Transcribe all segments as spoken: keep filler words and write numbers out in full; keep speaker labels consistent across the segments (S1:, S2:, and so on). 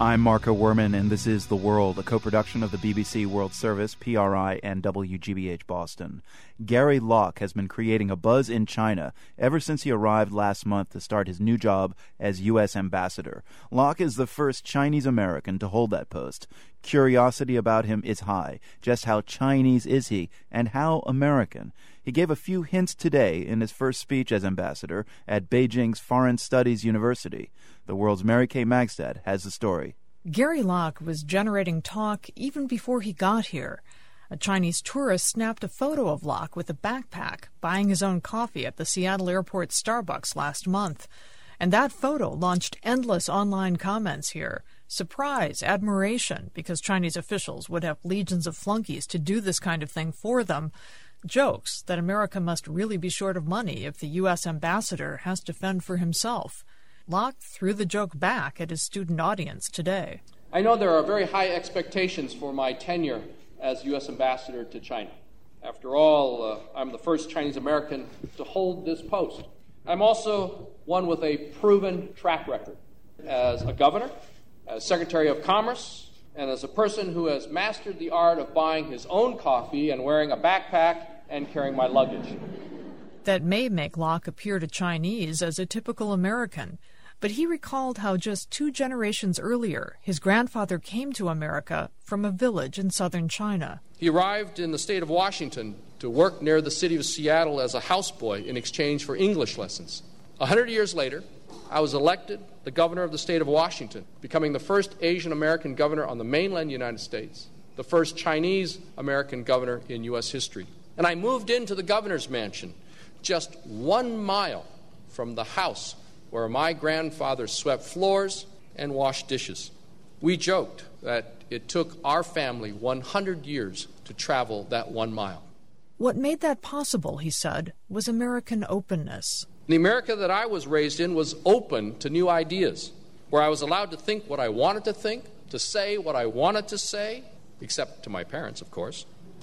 S1: I'm Marco Werman, and this is The World, a co-production of the B B C World Service, P R I, and W G B H Boston. Gary Locke has been creating a buzz in China ever since he arrived last month to start his new job as U S ambassador. Locke is the first Chinese-American to hold that post. Curiosity about him is high. Just how Chinese is he, and how American? He gave a few hints today in his first speech as ambassador at Beijing's Foreign Studies University. The World's Mary Kay Magstad has the story.
S2: Gary Locke was generating talk even before he got here. A Chinese tourist snapped a photo of Locke with a backpack, buying his own coffee at the Seattle Airport Starbucks last month. And that photo launched endless online comments here. Surprise, admiration, because Chinese officials would have legions of flunkies to do this kind of thing for them. Jokes that America must really be short of money if the U S ambassador has to fend for himself. Locke threw the joke back at his student audience today.
S3: I know there are very high expectations for my tenure as U S ambassador to China. After all, uh, I'm the first Chinese American to hold this post. I'm also one with a proven track record as a governor, as Secretary of Commerce, and as a person who has mastered the art of buying his own coffee and wearing a backpack and carrying my luggage.
S2: That may make Locke appear to Chinese as a typical American. But he recalled how just two generations earlier, his grandfather came to America from a village in southern China.
S3: He arrived in the state of Washington to work near the city of Seattle as a houseboy in exchange for English lessons. A hundred years later, I was elected the governor of the state of Washington, becoming the first Asian American governor on the mainland United States, the first Chinese American governor in U S history. And I moved into the governor's mansion just one mile from the house where my grandfather swept floors and washed dishes. We joked that it took our family one hundred years to travel that one mile.
S2: What made that possible, he said, was American openness.
S3: The America that I was raised in was open to new ideas, where I was allowed to think what I wanted to think, to say what I wanted to say, except to my parents, of course,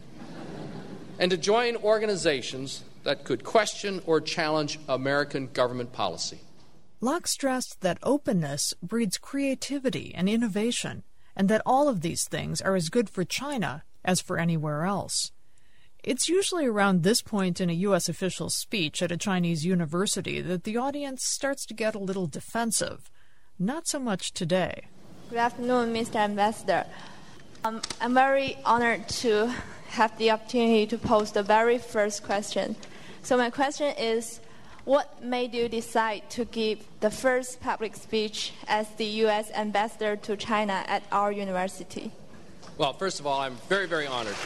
S3: and to join organizations that could question or challenge American government policy.
S2: Locke stressed that openness breeds creativity and innovation, and that all of these things are as good for China as for anywhere else. It's usually around this point in a U S official's speech at a Chinese university that the audience starts to get a little defensive. Not so much today.
S4: Good afternoon, Mister Ambassador. Um, I'm very honored to have the opportunity to pose the very first question. So my question is, what made you decide to give the first public speech as the U S ambassador to China at our university?
S3: Well, first of all, I'm very, very honored.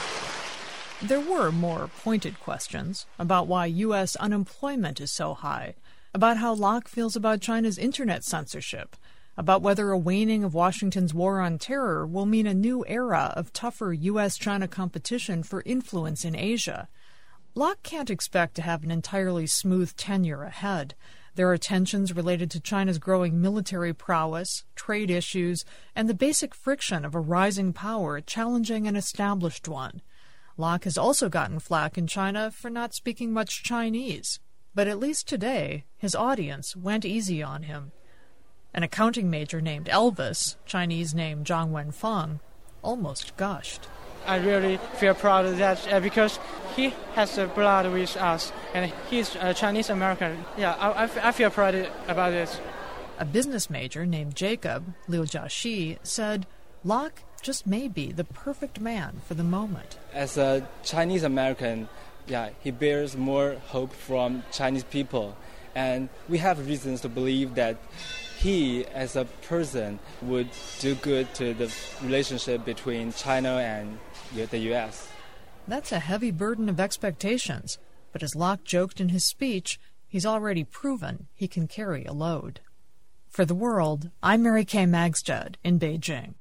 S2: There were more pointed questions about why U S unemployment is so high, about how Locke feels about China's internet censorship, about whether a waning of Washington's war on terror will mean a new era of tougher U S China competition for influence in Asia. Locke can't expect to have an entirely smooth tenure ahead. There are tensions related to China's growing military prowess, trade issues, and the basic friction of a rising power challenging an established one. Locke has also gotten flack in China for not speaking much Chinese. But at least today, his audience went easy on him. An accounting major named Elvis, Chinese name Zhang Wenfeng, almost gushed.
S5: I really feel proud of that uh, because he has the blood with us, and he's a Chinese American. Yeah, I, I, I feel proud about this.
S2: A business major named Jacob, Liu Jiaxi, said Locke just may be the perfect man for the moment.
S6: As a Chinese American, yeah, he bears more hope from Chinese people, and we have reasons to believe that he, as a person, would do good to the relationship between China and the U S.
S2: That's a heavy burden of expectations, but as Locke joked in his speech, he's already proven he can carry a load. For The World, I'm Mary Kay Magstad in Beijing.